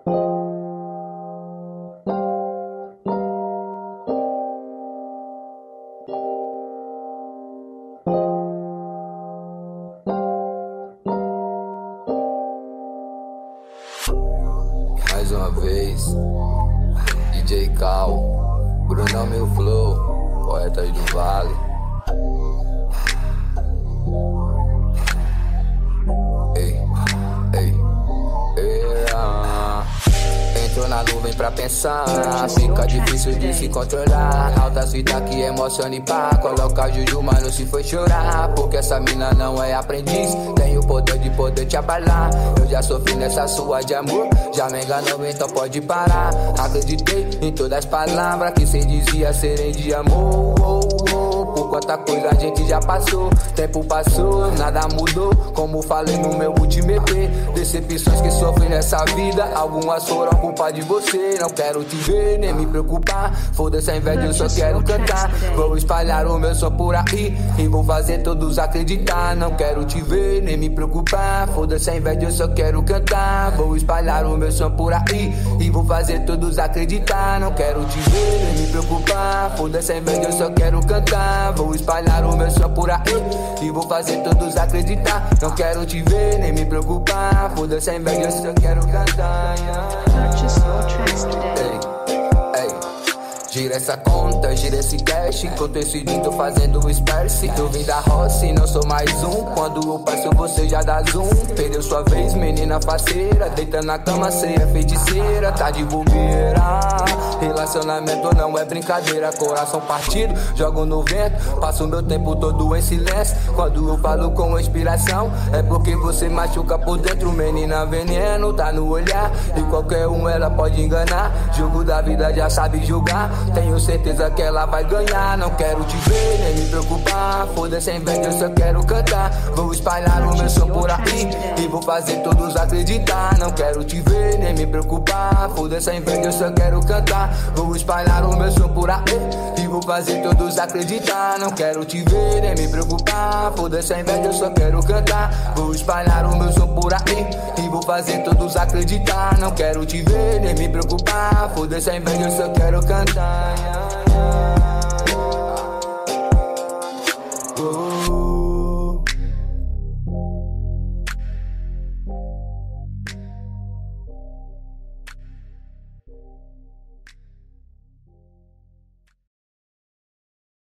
Mais uma vez, DJ Cal, Brunão Meu Flow, Poetas do Vale. Entrou na nuvem pra pensar, fica difícil de se controlar. Alta fita que emociona e pá, coloca juju, mano, se foi chorar. Porque essa mina não é aprendiz, tem o poder de poder te abalar. Eu já sofri nessa sua de amor, já me enganou, então pode parar. Acreditei em todas as palavras que cê dizia serem de amor. Por quanta coisa a gente já passou, tempo passou, nada mudou. Como falei no meu último EP, decepções que sofri nessa vida, algumas foram culpa de você. Não quero te ver, nem me preocupar. Foda-se a inveja, eu só quero cantar. Vou espalhar o meu som por aí e vou fazer todos acreditar. Não quero te ver, nem me preocupar. Foda-se a inveja, eu só quero cantar. Vou espalhar o meu som por aí e vou fazer todos acreditar. Não quero te ver, nem me preocupar. Foda-se a inveja, eu só quero cantar. Vou espalhar o meu som por aí e vou fazer todos acreditar. Não quero te ver, nem me preocupar. Foda-se a inveja, eu só quero cantar. Gira essa conta, gira esse cash, enquanto esse dia tô fazendo espécie. Eu vim da roça e não sou mais um. Quando eu passo você já dá zoom. Perdeu sua vez, menina faceira, deita na cama, cê é feiticeira, tá de bobeira. Relacionamento não é brincadeira, coração partido, jogo no vento. Passo meu tempo todo em silêncio. Quando eu falo com inspiração, é porque você machuca por dentro. Menina veneno, tá no olhar, e qualquer um ela pode enganar. Jogo da vida já sabe julgar, tenho certeza que ela vai ganhar. Não quero te ver, nem me preocupar. Foda-se a inveja, eu só quero cantar. Vou espalhar o meu som por aí e vou fazer todos acreditar. Não quero te ver, nem me preocupar. Foda-se a inveja, eu só quero cantar. Vou espalhar o meu som por aí e vou fazer todos acreditar. Não quero te ver, nem me preocupar. Foda-se a inveja, eu só quero cantar. Vou espalhar o meu som por aí e vou fazer todos acreditar. Não quero te ver, nem me preocupar. Foda-se a inveja, eu só quero cantar. Oh.